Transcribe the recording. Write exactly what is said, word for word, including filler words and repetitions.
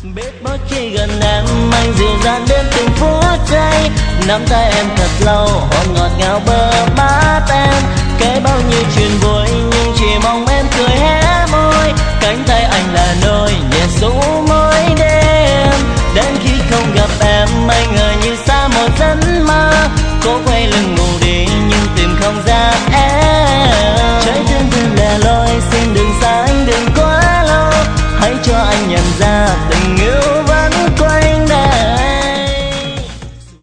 Biết mỗi khi gần em anh dịu dàng đến từng phút giây, nắm tay em thật lâu hôn ngọt ngào bờ má em, kể bao nhiêu chuyện vui nhưng chỉ mong em cười hé môi, cánh tay anh là nỗi nhẹ rũ mỗi đêm. Đến khi không gặp em anh ngờ như xa một giấc mơ, cố quay lưng ngủ đi nhưng tìm không ra em. Trái tim thương lẻ loi xin đừng xa